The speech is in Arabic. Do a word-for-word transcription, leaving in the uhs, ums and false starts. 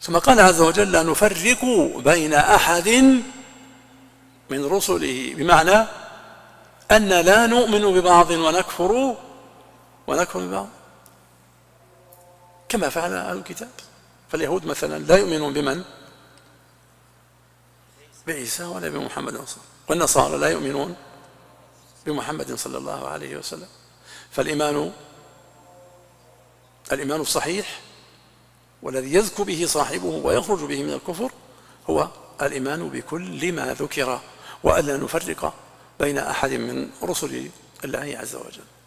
ثم قال عز وجل لا نفرق بين أحد من رسله، بمعنى أن لا نؤمن ببعض ونكفر ونكفر ببعض كما فعل أهل الكتاب. فاليهود مثلا لا يؤمنون بمن؟ بعيسى ولا بمحمد صلى الله عليه وسلم، والنصارى لا يؤمنون بمحمد صلى الله عليه وسلم. فالإيمان الإيمان الصحيح والذي يزكو به صاحبه ويخرج به من الكفر هو الإيمان بكل ما ذكر، وألا نفرق بين أحد من رسل الله عز وجل.